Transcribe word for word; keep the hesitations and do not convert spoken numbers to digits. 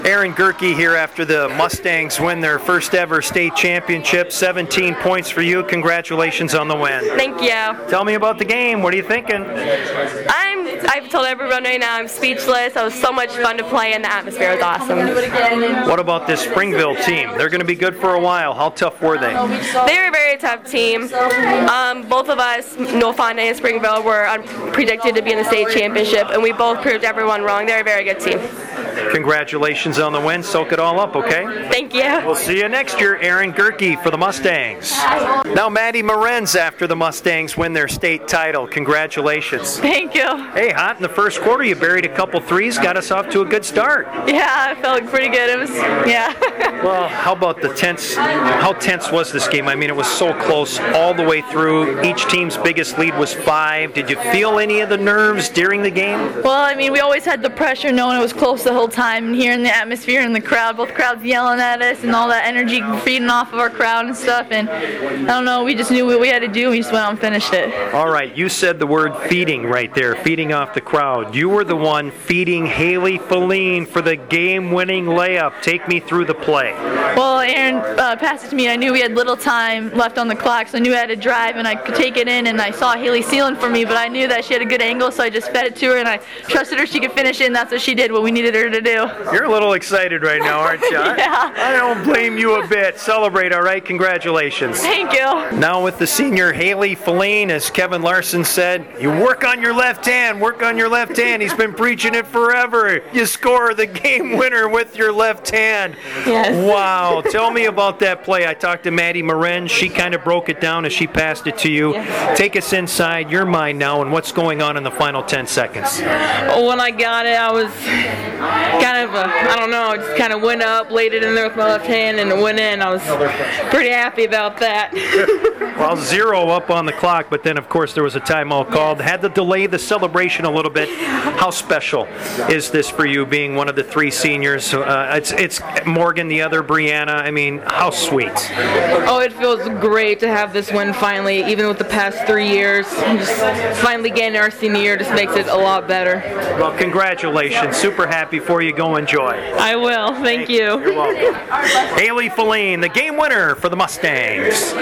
Aaron Gerke here after the Mustangs win their first ever state championship. seventeen points for you. Congratulations on the win. Thank you. Tell me about the game. What are you thinking? I'm, I've told everyone right now I'm speechless. It was so much fun to play and the atmosphere was awesome. What about this Springville team? They're going to be good for a while. How tough were they? They were a very tough team. Um, both of us, Noah Fonte and Springville, were un- predicted to be in the state championship, and we both proved everyone wrong. They're a very good team. Congratulations on the win. Soak it all up, okay? Thank you. We'll see you next year. Aaron Gerke for the Mustangs. Now Maddie Morenz after the Mustangs win their state title. Congratulations. Thank you. Hey, hot in the first quarter. You buried a couple threes, got us off to a good start. Yeah, I felt pretty good. It was, yeah. Well, how about the tense? How tense was this game? I mean, it was so close all the way through. Each team's biggest lead was five. Did you feel any of the nerves during the game? Well, I mean, we always had the pressure knowing it was close the whole time, and hearing the atmosphere and the crowd, both crowds yelling at us and all that energy feeding off of our crowd and stuff. And I don't know, we just knew what we had to do, and we just went out and finished it. All right, you said the word feeding right there, feeding off the crowd. You were the one feeding Haley Feline for the game-winning layup. Take me through the play. Well, Aaron uh, passed it to me. I knew we had little time left on the clock, so I knew I had to drive, and I could take it in, and I saw Haley sealing for me, but I knew that she had a good angle, so I just fed it to her, and I trusted her she could finish it, and that's what she did, what we needed her to do. You're a little excited right now, aren't you? Yeah. I don't blame you a bit. Celebrate, all right? Congratulations. Thank you. Now with the senior Haley Feline, as Kevin Larson said, you work on your left hand, work on your left hand. He's been preaching it forever. You score the game winner with your left hand. Yes. Wow. Tell me about that play. I talked to Maddie Moren. She kind of broke it down as she passed it to you. Yeah. Take us inside your mind now and what's going on in the final ten seconds. When I got it, I was kind of, uh, I don't know, I just kind of went up, laid it in there with my left hand, and it went in. I was pretty happy about that. Well, zero up on the clock, but then, of course, there was a timeout called. Yes. Had to delay the celebration a little bit. How special is this for you, being one of the three seniors? Uh, it's it's Morgan, the other Brianna. I mean, how sweet. Oh, it feels great to have this win finally, even with the past three years. Just finally getting our senior year just makes it a lot better. Well, congratulations. Super happy for you. Go enjoy. I will. Thank you. You're welcome. Haley Feline, the game winner for the Mustangs.